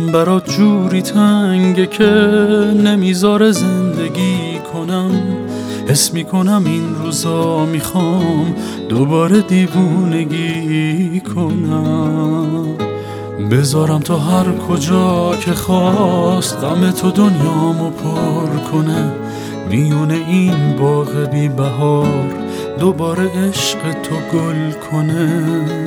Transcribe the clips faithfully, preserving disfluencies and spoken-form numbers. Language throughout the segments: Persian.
برات جوری تنگه که نمیذاره زندگی کنم. حس میکنم این روزا میخوام دوباره دیوونگی کنم. بذارم تا هر کجا که خواست غم تو دنیامو پر کنه. میونه این باغ بی بهار دوباره عشق تو گل کنه.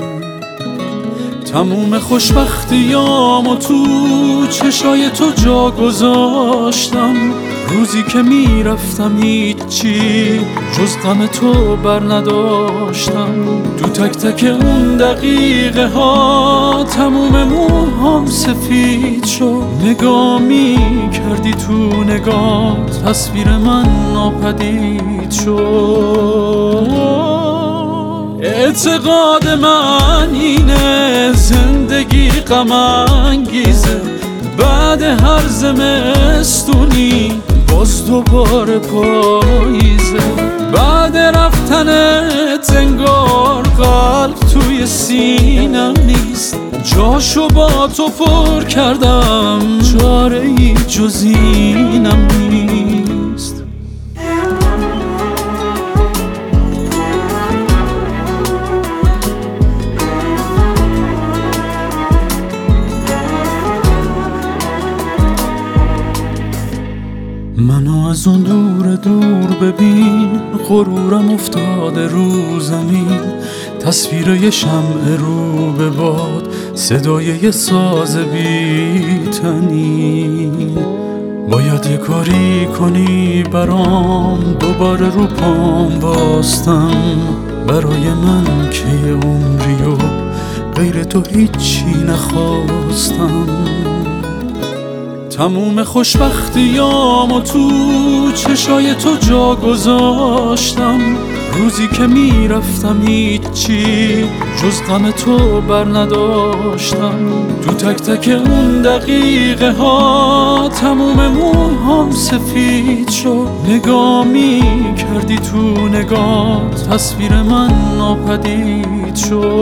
تموم خوشبختیامو تو چشای تو جا گذاشتم. روزی که میرفتم هیچی جز غم تو بر نداشتم. تو تک تک اون دقیقه ها تموم موهام سفید شد. نگاه می کردی تو نگاه تصویر من ناپدید شد. اعتقاد من اینه زندگی غم انگیزه. بعد هر زمستونی باز دوباره پاییزه. بعد رفتنت انگار قلب توی سینم نیست. جاشو با تو پر کردم چاره ای جز اینم نیست. منو از اون دور دور ببین، غرورم افتاده رو زمین. تصویر یه شمع رو به باد، صدای یه ساز بی‌طنین. باید یه کاری کنی برام دوباره رو پام باستم. برای من که یه عمری و غیر تو هیچی نخواستم. تموم خوشبختیامو تو چشای تو جا گذاشتم. روزی که میرفتم هیچی جز غم تو بر نداشتم. تو تک تک اون دقیقه ها تموم موهام سفید شد. نگاه می کردی تو نگاه تصویر من ناپدید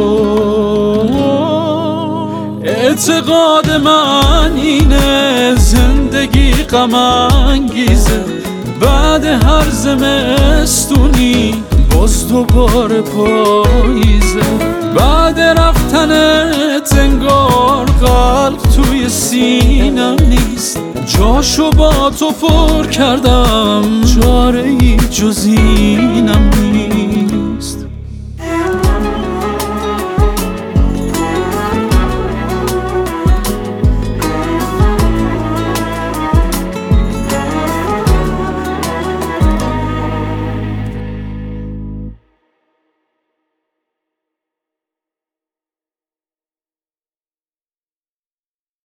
شد. اعتقاد من اینه زندگی غم انگیزه. بعد هر زمستونی باز دوباره پاییزه. بعد رفتنت انگار قلب توی سینم نیست. جاشو با تو پر کردم چاره ای جز اینم